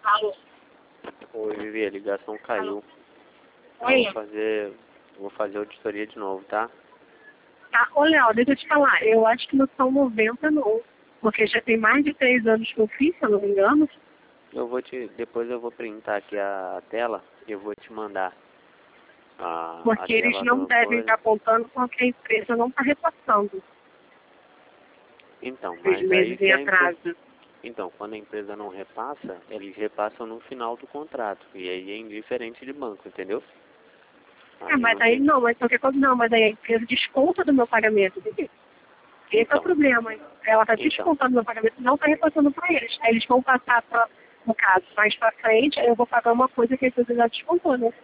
Alô? Oi, Vivi, a ligação caiu. Oi? Vou fazer auditoria de novo, tá? Tá, ô Léo, deixa eu te falar, eu acho que não são 90 não, porque já tem mais de 3 anos que eu fiz, se eu não me engano. Depois eu vou printar aqui a tela e eu vou te mandar a Porque eles tela não do devem coisa. estar contando com que a empresa não está repassando Então, os mas aí meses que em a empresa... atraso. Então, quando a empresa não repassa, eles repassam no final do contrato. E aí é indiferente de banco, entendeu? Mas aí tem... não, mas qualquer coisa não, mas aí a empresa desconta do meu pagamento, entendeu? Esse é Então. o problema. Ela está descontando do meu pagamento, não está repassando para eles. Aí eles vão passar para, no caso, mais para frente, aí eu vou pagar uma coisa que a empresa já descontou, né?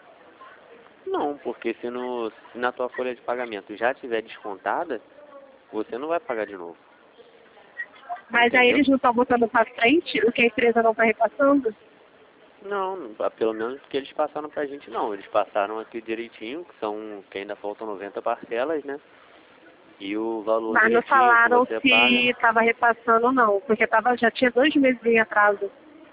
Não, porque se na tua folha de pagamento já tiver descontada, você não vai pagar de novo. Mas Entendeu? aí eles não estão botando para frente o que a empresa não está repassando? Não, pelo menos que eles passaram pra gente não. Eles passaram aqui direitinho, que ainda faltam 90 parcelas, né? E o valor Mas não direitinho que falaram você se paga. estava repassando ou não, porque já tinha 2 meses em atraso.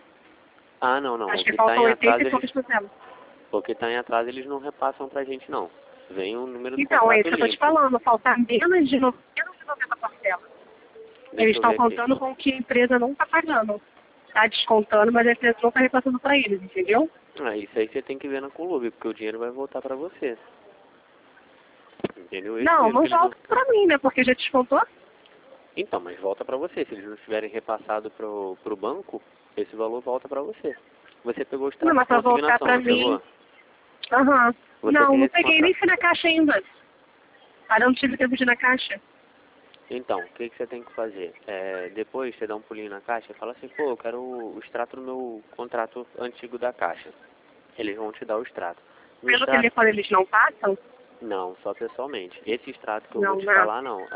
Ah, não. Acho O que que tá faltam em 80 atraso, e poucos por cento. o que tá em atraso eles não repassam pra gente não. Vem o número do Então, é contrato isso que eu estou te limpo. falando, faltar menos de 90 parcelas. Eles Deixa eu estão ver aqui. contando com o que a empresa não está pagando. Está descontando, mas a empresa não está repassando para eles, entendeu? Ah, isso aí você tem que ver na Colube, porque o dinheiro vai voltar pra você. Entendeu? Esse Não, dinheiro não que eles não... volta para mim, né? Porque já descontou. Então, mas volta pra você. Se eles não tiverem repassado pro banco, esse valor volta pra você. Você pegou o Não, extrato de mas para voltar consignação, para não mim. pegou? Aham. Você Não, tem não esse peguei, nem contrato. fui na caixa ainda. Ah, não tive tempo de ir na caixa. Então, o que você tem que fazer? Depois você dá um pulinho na caixa e fala assim, pô, eu quero o extrato do meu contrato antigo da caixa. Eles vão te dar o extrato. No Pelo extrato, telefone eles não passam? não, só pessoalmente. Esse extrato que eu vou Não, te né? falar, não,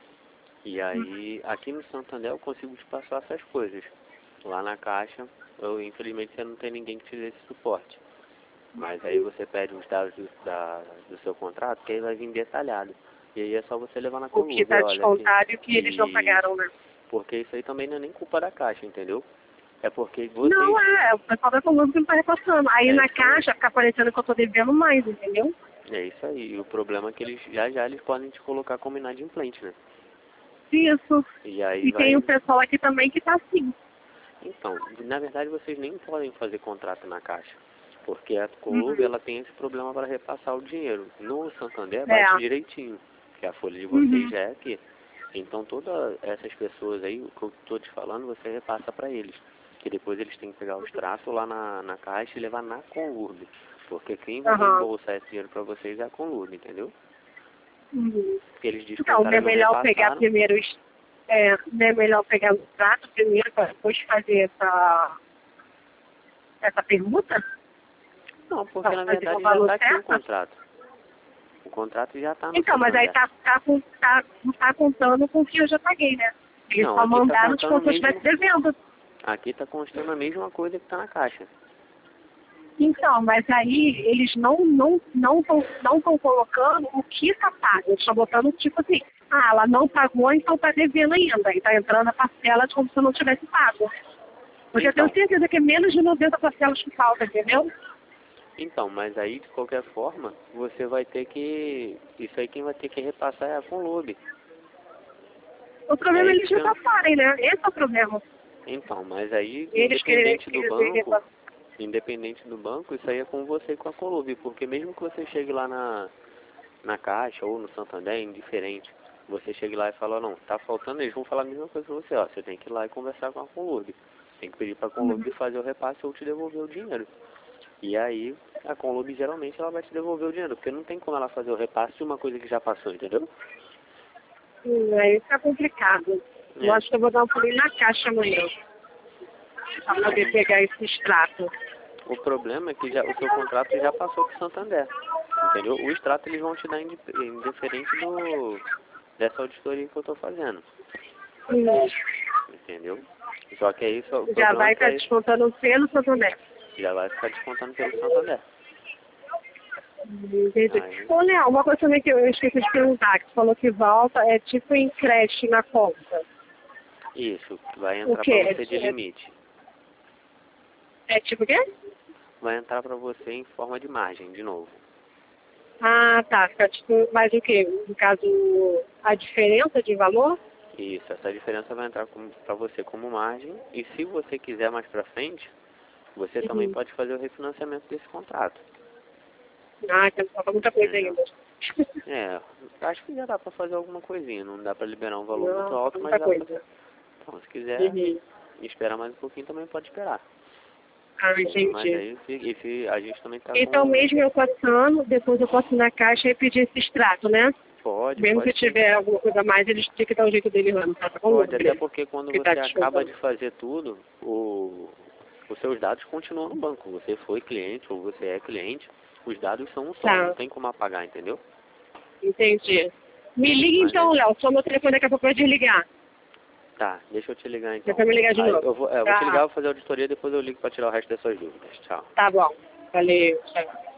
E aí, aqui no Santander eu consigo te passar essas coisas. Lá na caixa, infelizmente você não tem ninguém que te dê esse suporte. Mas aí você pede os dados do seu contrato, que aí vai vir detalhado. E aí é só você levar na O que Colube, está olha aqui. descontado e o que eles não pagaram, né? Porque isso aí também não é nem culpa da Caixa, entendeu? É porque Não, vocês... o pessoal da Colômbia que não está repassando. Aí É na isso aí. caixa fica parecendo que eu estou devendo mais, entendeu? É isso aí. E o problema é que eles já eles podem te colocar como inadimplente, né? Isso. E aí E tem vai... o pessoal aqui também que está assim. Então, na verdade vocês nem podem fazer contrato na Caixa. Porque a Colômbia, Uhum. ela tem esse problema para repassar o dinheiro. No Santander bate É. direitinho, que a folha de vocês Uhum. já é aqui. Então todas essas pessoas aí, o que eu estou te falando, você repassa para eles. Que depois eles têm que pegar o extrato lá na Caixa e levar na Colômbia. Porque quem vai Aham. reembolsar esse dinheiro para vocês é a Colômbia, entendeu? Uhum. Porque eles Então, não descontaram é e não melhor pegar repassaram. primeiro não é melhor pegar o prato primeiro para depois fazer essa permuta? Não, porque Para na fazer o verdade já valor está aqui o certo? contrato. O contrato já está no Então, mas aí Santander. não tá contando com o que eu já paguei, né? Eles Não, só aqui está mandaram contando como se eu mesmo. estivesse devendo. Aqui está constando a mesma coisa que está na Caixa. Então, mas aí eles não estão colocando o que está pago. Eles estão botando tipo assim, ela não pagou, então está devendo ainda. E está entrando a parcela como se eu não tivesse pago. Porque eu Então, tenho certeza que é menos de 90 parcelas que falta, entendeu? mas aí de qualquer forma, você vai ter que... Isso aí quem vai ter que repassar é a Conlube. O problema é eles isso que eu... repassarem, né? Esse é o problema. Então, mas aí, Eles querem independente do banco, isso aí é com você e com a Colube, porque mesmo que você chegue lá na Caixa ou no Santander, é indiferente, você chegue lá e fala, não, tá faltando, eles vão falar a mesma coisa pra você, ó, você tem que ir lá e conversar com a Colube. Tem que pedir pra Colube fazer o repasse ou te devolver o dinheiro. E aí, a Colube geralmente ela vai te devolver o dinheiro, porque não tem como ela fazer o repasse de uma coisa que já passou, entendeu? Aí fica complicado. Eu É. acho que eu vou dar um pulinho na caixa amanhã. Pra poder pegar esse extrato. O problema é que o seu contrato já passou pro Santander, entendeu? O extrato eles vão te dar indiferente dessa auditoria que eu tô fazendo, entendeu? Só que aí o Já problema vai é que estar aí descontando pelo Santander. já vai ficar descontando pelo Santander. Entendi. Aí, Ô, Léo, uma coisa também que eu esqueci de perguntar, que você falou que volta é tipo em creche na conta. isso, vai O entrar pra quê? você de limite. É tipo o quê? Vai entrar para você em forma de margem, de novo. Ah, tá. Fica tipo, mais o quê? No caso, a diferença de valor? Isso, essa diferença vai entrar para você como margem. E se você quiser mais para frente, você também Uhum. pode fazer o refinanciamento desse contrato. Ah, então falta muita coisa Entendeu? ainda. É, acho que já dá para fazer alguma coisinha. Não dá para liberar um valor muito Não, falta alto, mas muita dá para... coisa. Então, se quiser Uhum. esperar mais um pouquinho, também pode esperar. Ah, Mas entendi. aí se a gente também tá Então, com... mesmo eu passando, depois eu posso ir na caixa e pedir esse extrato, né? Pode, Mesmo pode se sim. tiver alguma coisa a mais, eles têm que dar o jeito dele lá, não tá com Pode, até lucro. porque quando Que tá você acaba descontando. de fazer tudo, os seus dados continuam no banco. Você foi cliente ou você é cliente, os dados são um só, não Tá, tem como apagar, entendeu? entendi. Me liga Mas então, aí, Léo. Só meu telefone daqui a pouco vai desligar. tá, deixa eu te ligar então. Depois me ligar de Aí novo. eu vou te ligar, Tá, vou fazer a auditoria, depois eu ligo para tirar o resto das suas dúvidas. Tchau. tá bom. Valeu. Tchau.